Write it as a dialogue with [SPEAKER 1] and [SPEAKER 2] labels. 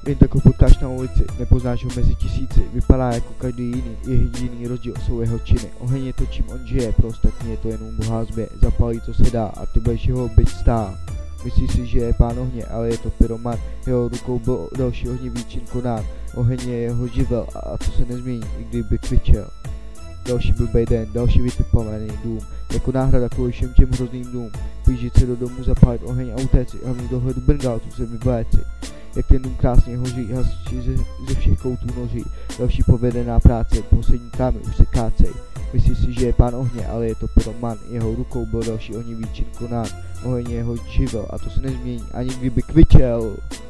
[SPEAKER 1] Jen tak ho potkáš na ulici, nepoznáš ho mezi tisíci, vypadá jako každý jiný, je jediný rozdíl jsou jeho činy. Oheň je to, čím on žije, pro ostatní je to jenom bohá zbě, zapálí co se dá a ty budeš jeho byť stá. Myslí si, že je pán ohně, ale je to pyroman, jeho rukou byl další ohnivý čin konán. Oheň je jeho živel a to se nezmění, i kdyby kvičel. Další blbej den, další vytipovaný dům, jako náhrada kvůli všem těm hrozným dům. Blížit se do domu, zapálit oheň a utéci, hlavně dohledu Bengálců se vyvléci. Jak ten dům krásně hoří, hasiči ze všech koutů noří. Další povedená práce, poslední kámy už se kácej. Myslí si, že je pán ohně, ale je to pyroman, jeho rukou byl další ohnivý čin konán. Oheň je jeho živel a to se nezmění, ani kdyby kvičel.